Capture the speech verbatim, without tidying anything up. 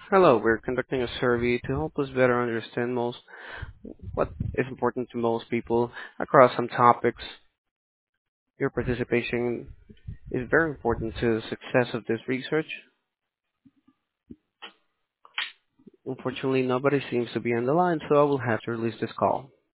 Hello, we're conducting a survey to help us better understand most what is important to most people across some topics. Your participation is very important to the success of this research. Unfortunately, nobody seems to be on the line, so I will have to release this call.